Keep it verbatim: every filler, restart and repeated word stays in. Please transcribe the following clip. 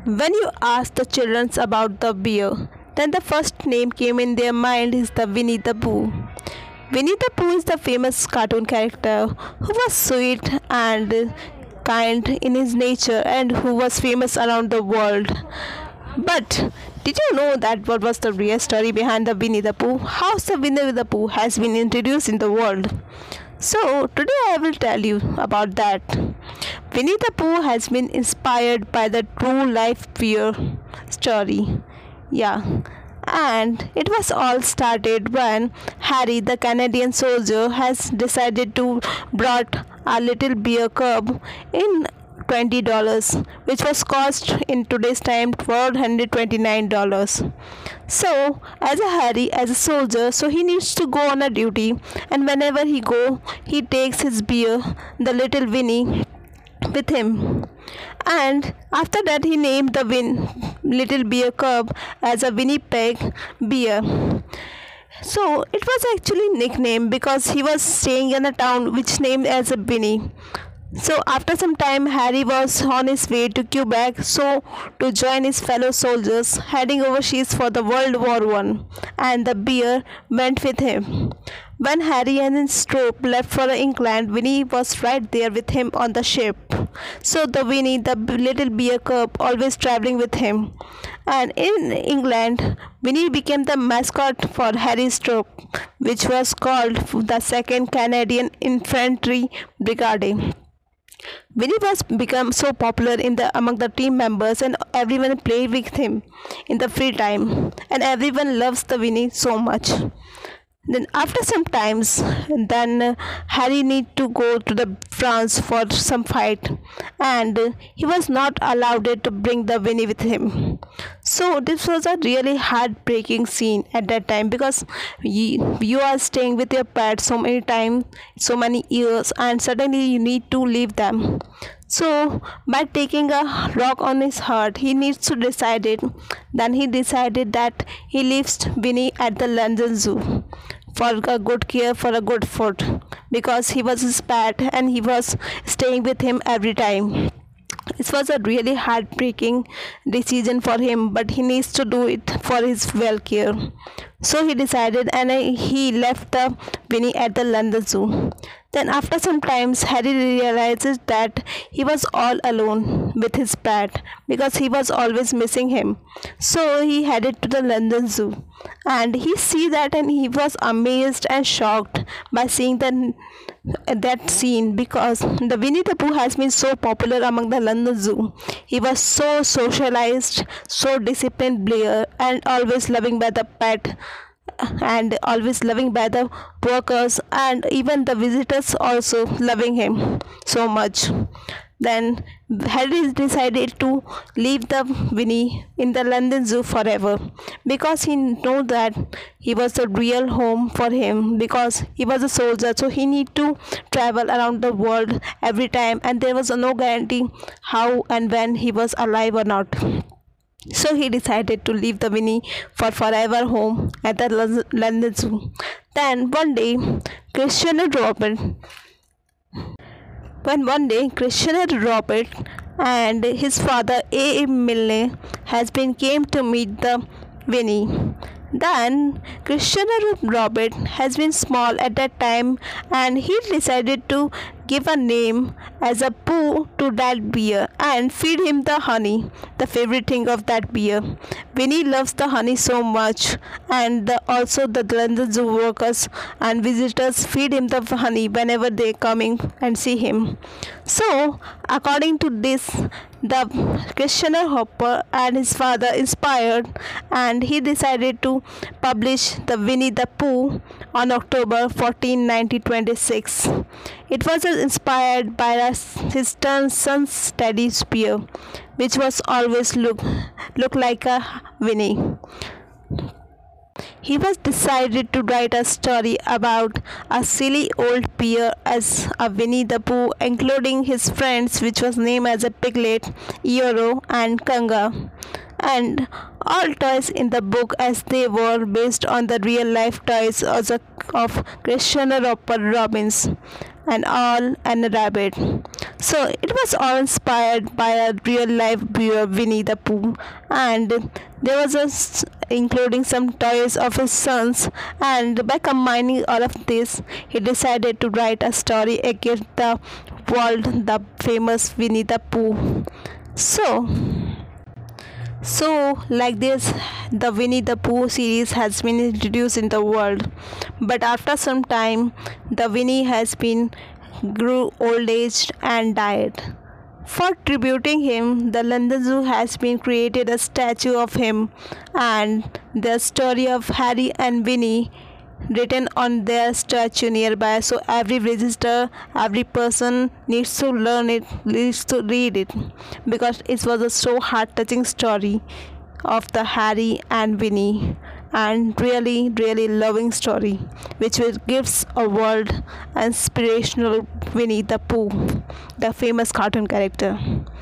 When you ask the children about the bear, then the first name came in their mind is the Winnie the Pooh. Winnie the Pooh is the famous cartoon character who was sweet and kind in his nature and who was famous around the world. But did you know that what was the real story behind the Winnie the Pooh? How the Winnie the Pooh has been introduced in the world? So today I will tell you about that. Winnie the Pooh has been inspired by the true life bear story. Yeah. And it was all started when Harry, the Canadian soldier, has decided to brought a little bear cub in twenty dollars, which was cost in today's time four hundred twenty-nine dollars. So as a Harry, as a soldier, so he needs to go on a duty, and whenever he go, he takes his bear, the little Winnie, with him. And after that he named the Win little bear cub as a Winnipeg bear. So it was actually nickname because he was staying in a town which named as a Winnie. So after some time Harry was on his way to Quebec so to join his fellow soldiers heading overseas for the World War One, and the bear went with him. When Harry and his troop left for England, Winnie was right there with him on the ship. So the Winnie, the little bear cub, always traveling with him. And in England, Winnie became the mascot for Harry's troop, which was called the Second Canadian Infantry Brigade. Winnie was become so popular in the among the team members, and everyone played with him in the free time, and everyone loves the Winnie so much. Then after some times, then uh, Harry need to go to the France for some fight, and uh, he was not allowed to bring the Winnie with him. So this was a really heartbreaking scene at that time because you, you are staying with your pet so many times, so many years, and suddenly you need to leave them. So by taking a rock on his heart, he needs to decide it. Then he decided that he leaves Winnie at the London Zoo for a good care, for a good food, because he was his pet and he was staying with him every time. It was a really heartbreaking decision for him, but he needs to do it for his well care. So he decided, and uh, he left the Winnie at the London Zoo. Then after some times, Harry realizes that he was all alone with his pet because he was always missing him. So he headed to the London Zoo, and he see that, and he was amazed and shocked by seeing the that scene because the Winnie the Pooh has been so popular among the London Zoo. He was so socialized, so disciplined player, and always loving by the pet, and always loving by the workers, and even the visitors also loving him so much. Then Harry decided to leave the Winnie in the London Zoo forever because he knew that he was the real home for him because he was a soldier, so he need to travel around the world every time, and there was no guarantee how and when he was alive or not. So he decided to leave the Winnie for forever home at the London Zoo. Then one day, Christian and Robert when one day Christian and Robert and his father A. M. Milne has been came to meet the Winnie. Then Christian and Robert has been small at that time, and he decided to give a name as a Pooh to that bear and feed him the honey, the favorite thing of that bear. Winnie loves the honey so much, and the, also the London Zoo workers and visitors feed him the honey whenever they coming and see him. So according to this, the Christian Hopper and his father inspired, and he decided to publish the Winnie the Pooh on October fourteenth, nineteen twenty-six. It was inspired by his son's teddy bear, which was always look look like a Winnie. He was decided to write a story about a silly old bear as a Winnie the Pooh, including his friends, which was named as a Piglet, Eeyore, and Kanga. And all toys in the book as they were based on the real life toys of Christian Roper Robbins and all and a rabbit. So it was all inspired by a real life bear Winnie the Pooh, and there was a s- including some toys of his sons, and by combining all of this he decided to write a story against the world, the famous Winnie the Pooh. So so, like this, the Winnie the Pooh series has been introduced in the world. But after some time, the Winnie has been grew old aged and died. For tributing him, the London Zoo has been created a statue of him, and the story of Harry and Winnie written on their statue nearby. So every visitor, every person needs to learn it, needs to read it, because it was a so heart touching story of the Harry and Winnie, and really really loving story which will gives a world inspirational Winnie the Pooh, the famous cartoon character.